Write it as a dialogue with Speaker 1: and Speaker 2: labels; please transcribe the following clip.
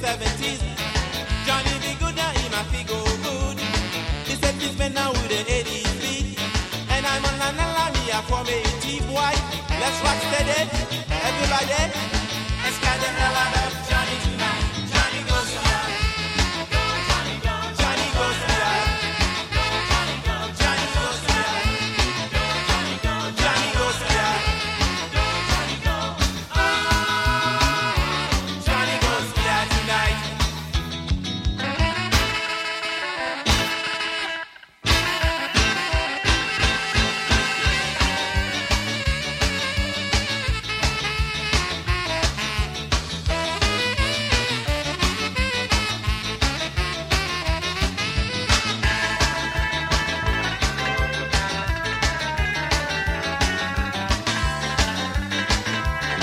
Speaker 1: 70s. Johnny be good now, he might be go good. He said this man now with the 80s beat. And I'm on la me a for me cheap boy. Let's rock steady, everybody. Let's get the hell out of